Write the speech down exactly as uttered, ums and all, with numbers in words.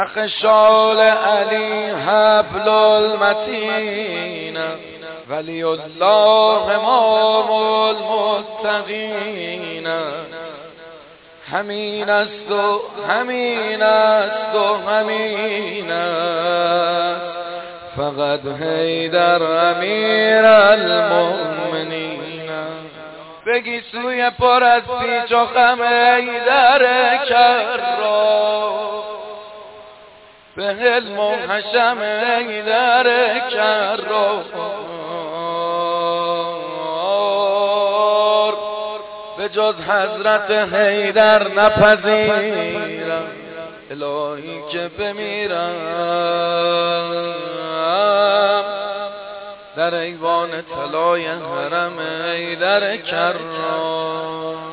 حق شال علی حبل المتین ولی الله امام المتقین. همین است و همین است و همین است فقط حیدر امیر المؤمنین. بگی سوی پر از پیچ و خم حیدر کرار، به علم و حشم حیدر کرار، به جز حضرت حیدر نپذیرم الهی که بمیرم در ایوان طلای حرم حیدر کرار.